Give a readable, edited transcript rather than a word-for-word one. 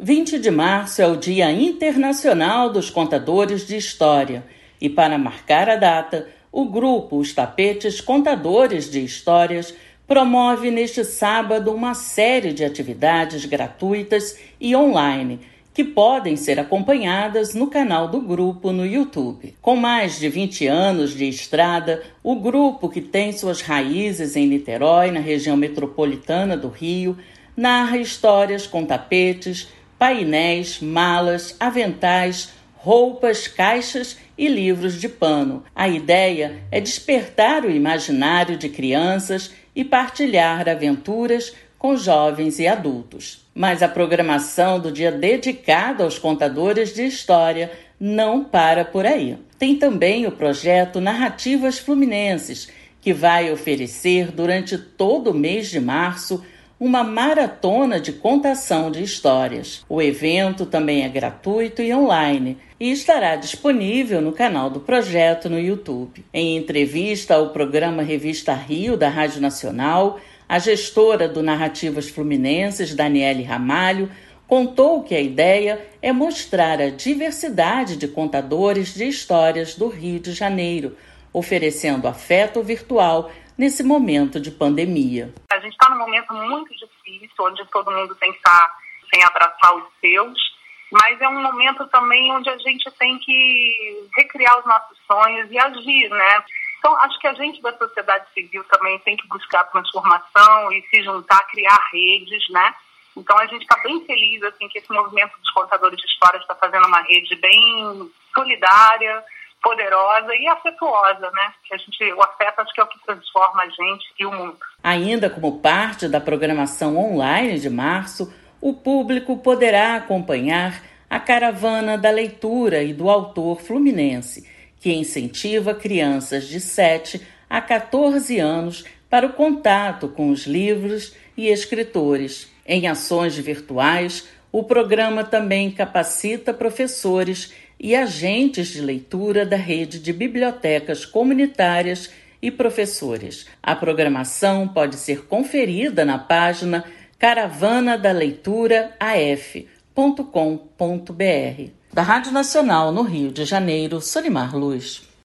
20 de março é o Dia Internacional dos Contadores de História e, para marcar a data, o grupo Os Tapetes Contadores de Histórias promove neste sábado uma série de atividades gratuitas e online que podem ser acompanhadas no canal do grupo no YouTube. Com mais de 20 anos de estrada, o grupo, que tem suas raízes em Niterói, na região metropolitana do Rio, narra histórias com tapetes, painéis, malas, aventais, roupas, caixas e livros de pano. A ideia é despertar o imaginário de crianças e partilhar aventuras com jovens e adultos. Mas a programação do dia dedicado aos contadores de história não para por aí. Tem também o projeto Narrativas Fluminenses, que vai oferecer durante todo o mês de março uma maratona de contação de histórias. O evento também é gratuito e online e estará disponível no canal do projeto no YouTube. Em entrevista ao programa Revista Rio da Rádio Nacional, a gestora do Narrativas Fluminenses, Daniele Ramalho, contou que a ideia é mostrar a diversidade de contadores de histórias do Rio de Janeiro, oferecendo afeto virtual nesse momento de pandemia. A gente está num momento muito difícil, onde todo mundo tem que estar sem abraçar os seus, mas é um momento também onde a gente tem que recriar os nossos sonhos e agir, né? Então, acho que a gente da sociedade civil também tem que buscar transformação e se juntar, criar redes, né? Então, a gente está bem feliz assim, que esse movimento dos contadores de histórias está fazendo uma rede bem solidária, poderosa e afetuosa, né? O afeto acho que é o que transforma a gente e o mundo. Ainda como parte da programação online de março, o público poderá acompanhar a Caravana da Leitura e do Autor Fluminense, que incentiva crianças de 7 a 14 anos para o contato com os livros e escritores. Em ações virtuais, o programa também capacita professores e agentes de leitura da rede de bibliotecas comunitárias e professores. A programação pode ser conferida na página caravanadaleitura.af.com.br. Da Rádio Nacional no Rio de Janeiro, Solimar Luz.